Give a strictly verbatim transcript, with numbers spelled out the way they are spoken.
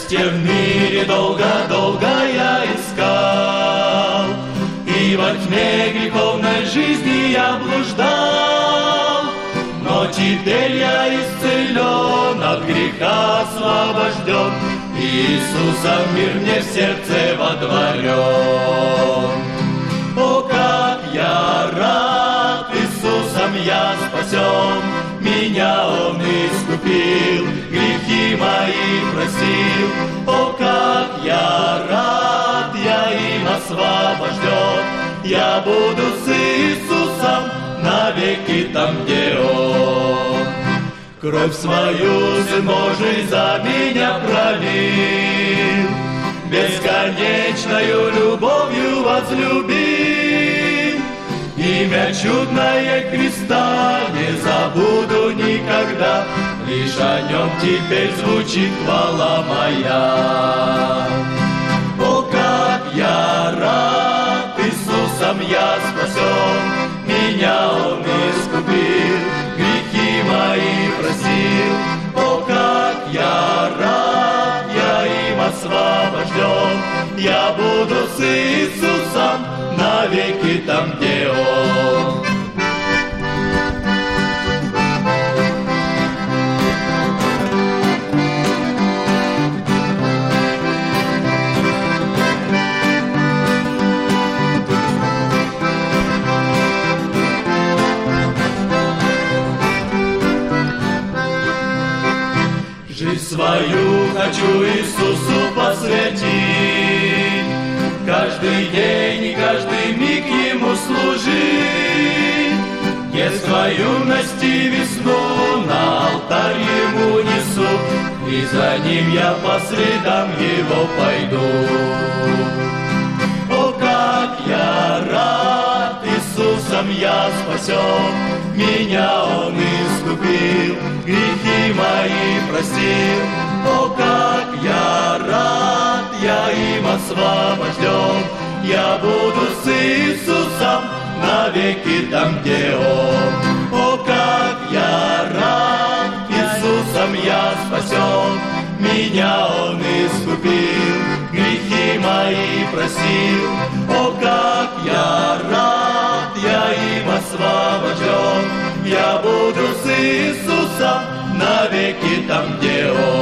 Счастье в мире долго-долго я искал, и во тьме греховной жизни я блуждал. Но теперь я исцелен, от греха освобожден, Иисусом мир мне в сердце водворен. О, как я рад, Иисусом я спасен, меня Он искупил, грехи мои простил. О, как я рад, я им освобожден, я буду с Иисусом навеки там, где Он. Кровь свою Сын Божий за меня пролил, бесконечною любовью возлюбил. Имя чудное креста не забуду никогда, лишь о нем теперь звучит хвала моя. О, как я рад, Иисусом я спасен, меня Он искупил, грехи мои простил. О, как я рад, я им освобожден, я буду с Иисусом навеки там, где Он. Жизнь свою хочу Иисусу посвятить, каждый день и каждый миг Ему служить. Детство, юность и весну на алтарь Ему несу, и за Ним я по следам Его пойду. О, как я рад, Иисусом я спасен, меня Он искупил, грехи мои простил. О, как я рад, я им освобожден, я буду с Иисусом навеки там, где Он. О, как я рад, Иисусом я спасен, меня Он искупил, грехи мои простил. О, как я рад, я им освобожден, я буду с Иисусом навеки там, где Он.